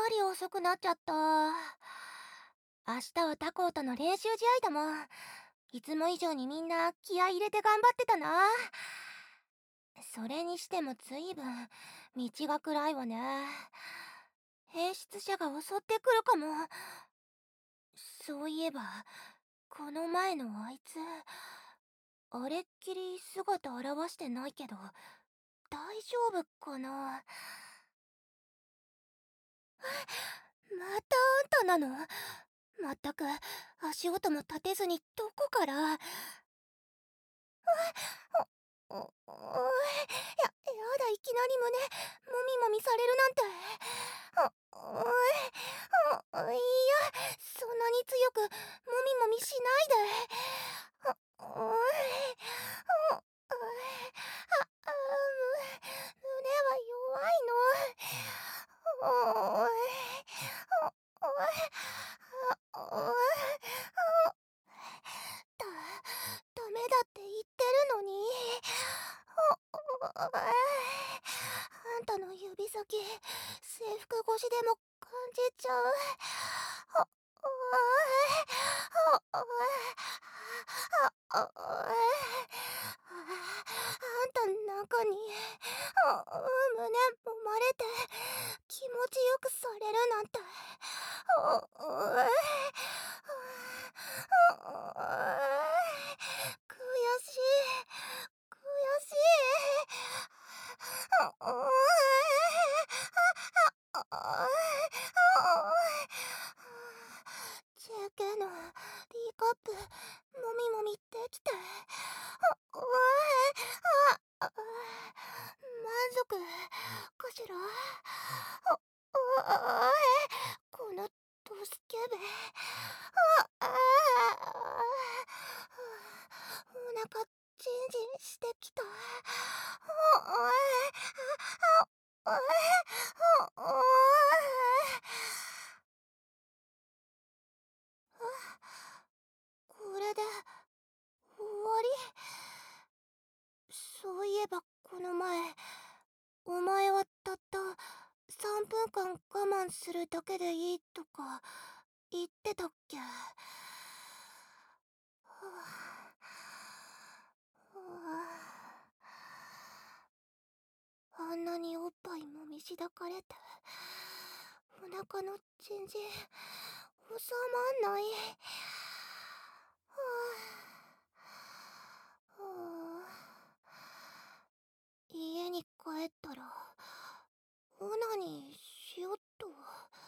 り遅くなっちゃった。明日は他校との練習試合だもん。いつも以上にみんな気合い入れて頑張ってたな。それにしても随分道が暗いわね。兵出者が襲ってくるかも。そういえば、この前のあいつ、あれっきり姿現してないけど、大丈夫かな。またあんたなの？まったく、足音も立てずにどこから。お、やだ、いきなり胸、もみもみされるなんて。いや、そんなに強く、もみもみしないで。胸は弱いの。ダメだって言ってるのに。あんたの指先、制服越しでも感じちゃう。あんたの中に胸揉まれて気持ちよくされるなんて。悔しい、悔しい。JK の D カップもみもみできて満足かしら。このドスケベ。お腹ジンジンしてきた。これで終わり？そういえばこの前、お前はたった3分間我慢するだけでいいとか言ってたっけ？はあんなにおっぱいもみしだかれて、お腹のチンジン収まんない。家に帰ったらオナニーしよっと。